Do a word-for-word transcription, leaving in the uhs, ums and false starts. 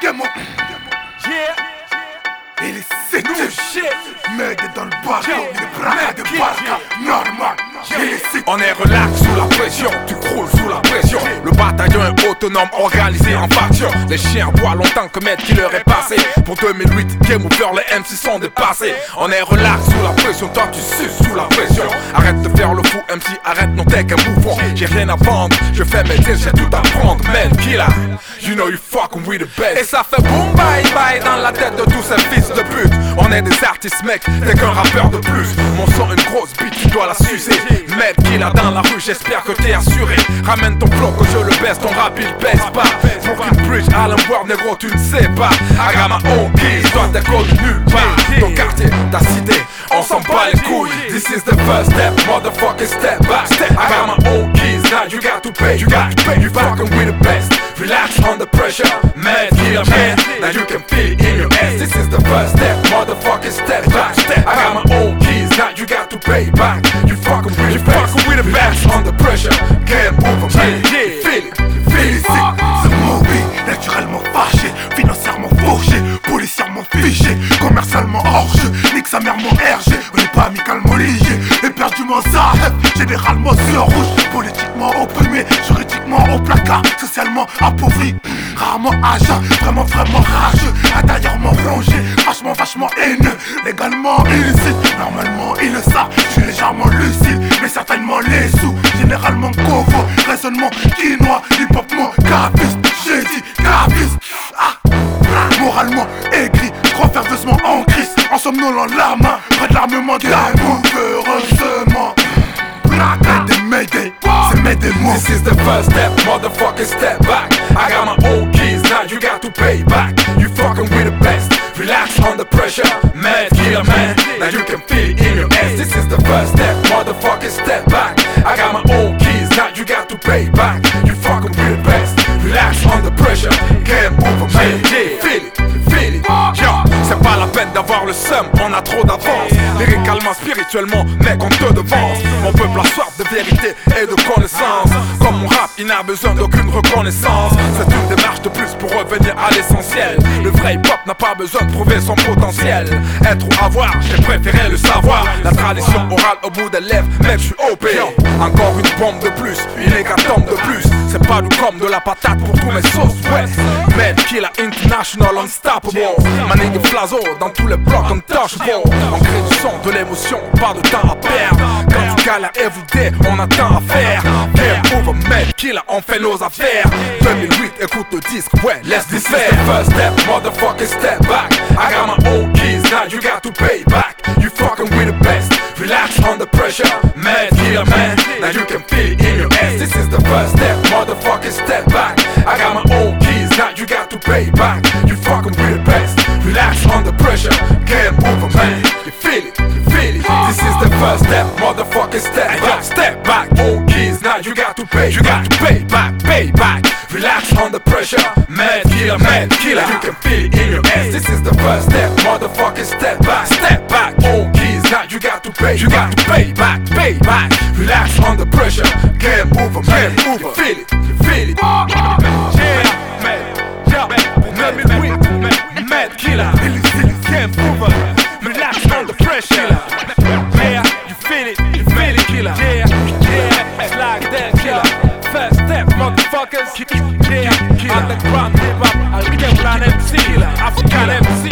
Demo. Yeah. Il est c'est New shit. Med dans le bateau, les bras de barca, normal. On est relax sous la pression, tu croules sous la pression. Le bataillon est autonome, organisé en faction. Les chiens boivent longtemps que Med Killer est passé. Pour deux mille huit, Game Over, les M C sont dépassés. On est relax sous la pression, toi tu suces sous la pression. Arrête de faire le fou, M C, arrête, non t'es qu'un bouffon. J'ai rien à vendre, je fais mes deals, j'ai tout à prendre. Med Killer, you know you fucking with the best. Et ça fait boom bye bye dans la tête de tous ces fils de pute. On est des artistes mec, t'es qu'un rappeur de plus. Mon son une grosse bite, tu dois la sucer. Med Killer dans la rue, j'espère que t'es assuré. Ramène ton flow que je le baisse, ton rap il baisse pas. Pour qu'une bridge Allen World, négro tu ne sais pas. I got my own keys, toi t'es connu nulle part. Ton quartier, ta cité, on s'en bat les couilles. This is the first step, motherfucking step back. I got my own keys, now you got to pay. You got to pay, you fucking with the best. Relax under pressure, Med Killer man. Now you can feel it in your ass. This is the first step, motherfucking step back. I got my own keys, now you got to pay back. You fucking with the best. With the best under pressure, game over man. Yeah, feel it, feel it. C'est mauvais, naturellement fâché, financièrement fauché, policièrement fiché, commercialement hors jeu, nique sa mère mon R G, on n'est pas amicalement lié, éperdument Zahef, généralement sur rouge, politiquement opprimé, juridiquement au placard, socialement appauvri, rarement agent, vraiment vraiment rageux, intérieurement rongé, vachement vachement haineux, légalement illicite, normalement ils le savent, je suis légèrement lucide, mais certainement les sous, généralement covo, raisonnement quinois, hip-hop mon graviste, j'ai dit graviste, ah, moralement aigri, trop ferveusement en crise, en somnolant la main, près de l'armement de l'amour, heureusement, braquette des Mayday, c'est Mayday moi. This is the first step, motherfucking step back. I got my own keys, now you got to pay back. You fucking with the best, relax under pressure, Med Killer man. Now you can feel it in your ass. This is the first step, motherfucking step back. I got my own keys, now you got to pay back. You fucking with the best, relax under pressure, game over man. Yeah, feel it, feel it. Yo, c'est pas la peine d'avoir le seum, on a trop d'avance. Lyricalement, spirituellement, mec on te devance. Mon peuple a soif de vérité et de connaissance. Comme mon rap, il n'a besoin d'aucune reconnaissance. C'est une démarche de plus pour revenir à l'essentiel. Le vrai hip-hop n'a pas besoin de prouver son potentiel. Être ou avoir, j'ai préféré le savoir. La tradition orale au bout des lèvres, mec j'suis O P. Encore une bombe de plus, une hécatombe de plus. C'est pas du comme de la patate pour tous mes sauces, ouais. Med Killer International Unstoppable. Ma nigga Flazo dans tous les blocs untouchable. On crée du son, de l'émotion, pas de temps à perdre. Quand tu galères everyday, on a temps à faire. Game over, Med Killer, on fait nos affaires. deux mille huit, écoute le disque, ouais, laisse this is the first step, motherfucking step back. I got my own keys, now you got to pay back. You fucking with the best, relax under pressure, Med Killer man. Now you can feel it in your ass. This is the first step, motherfucking step back. I got my own keys, now you got to pay back. You fucking with the best, relax under pressure, game over man. You feel it, you feel it. This is the first step, motherfucking step back. Step back, own keys, now you got to pay. You got to pay back, pay back. Relax under pressure, Med Killer, Med Killer. You can feel it in your ass. This is the first step, motherfucking step back. Step back, own keys, now you got to pay. You got to pay back, pay back. Relax under pressure, game over, man. You feel it, you feel it. Yeah, Med, yeah, Med, Med, Med Killer. Game over, relax under pressure. Yeah, you feel it, you feel it, killer. Yeah, yeah, it's like that, killer. First step, motherfuckers. Yeah, underground hip hop, I'll get around M C, African M C.